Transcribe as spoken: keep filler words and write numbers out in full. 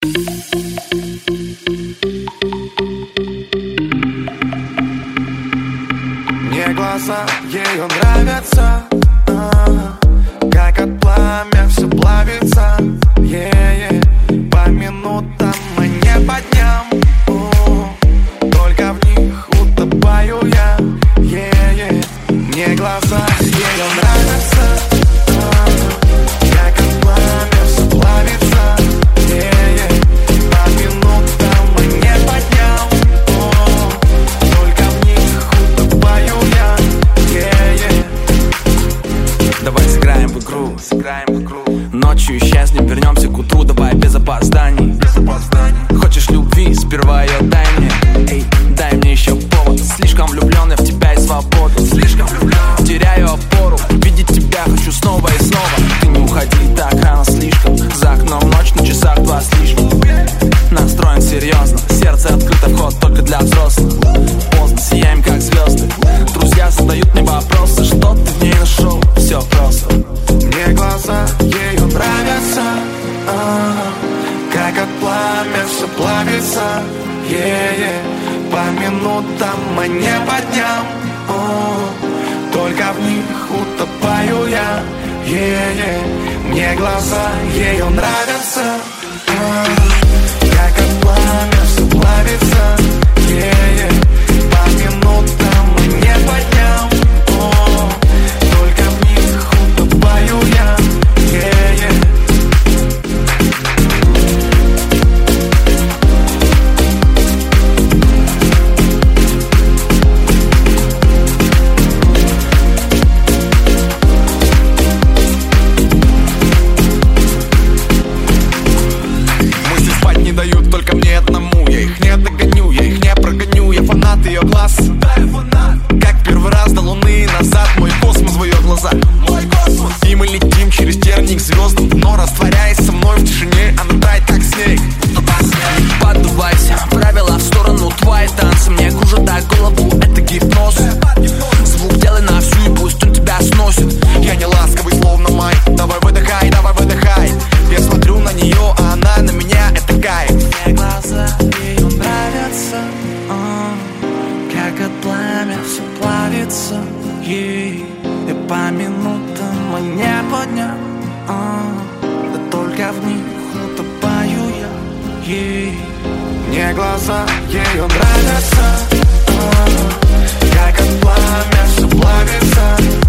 Мне глаза ее нравятся, а-а-а. Как от пламя все плавится, е-е. По минутам, а не по дням, у-у. Только в них утопаю я, е-е. Мне глаза ее нравятся, а-а-а. Как от пламя все плавится, е-е. По минутам, а не по дням, у-у. Только в них утопаю я, е-е. Давай сыграем в игру, сыграем в игру. Ночью исчезнем, вернемся к утру. Давай без опозданий, без опозданий. Хочешь любви, сперва ее дай мне. Эй, дай мне еще повод. Слишком влюблен я в тебя и свободу. Слишком влюблен, теряю опору. Видеть тебя хочу снова и снова. Ты не уходи так рано слишком. За окном ночь, на часах два слишком. Настроен серьезно, сердце открыто, вход только для взрослых. Поздно, сияем как звезды. Друзья задают мне вопросы, что ты в ней нашел? Все просто. Мне глаза ее нравятся, а-а-а. Как от пламя все плавится, е-е. По минутам, а не по дням, о-о. Только в них утопаю я, е-е. Мне глаза ее нравятся, а-а-а. Как от пламя все плавится, е-е. По минутам, а не по дням, о-о. Только в них утопаю я, е-е. Мысли спать не дают только мне одному. Я их не догоню, я их не прогоню. Я фанат ее глаз, да, я фанат. Как первый раз до луны назад. Мой космос в ее глазах, мой космос. И мы летим через тернии к звездам. Но растворяясь со мной в тишине, она тает как снег. Не поддувайся, правила в сторону. Твои танцы мне кружат до голову. Это гипноз. Звук делай на всю и пусть он тебя сносит. Я не ласковый, словно май. Давай выдыхай, давай выдыхай. Я смотрю на нее, а она на меня. Это кайф. Мне глаза ее нравятся, а-а. Как от пламя все плавится, е-е. И по минутам, а не по дням, а-а. Да только в них утопаю я, е-е. Мне глаза ее нравятся, а-а. Как от пламя все плавится,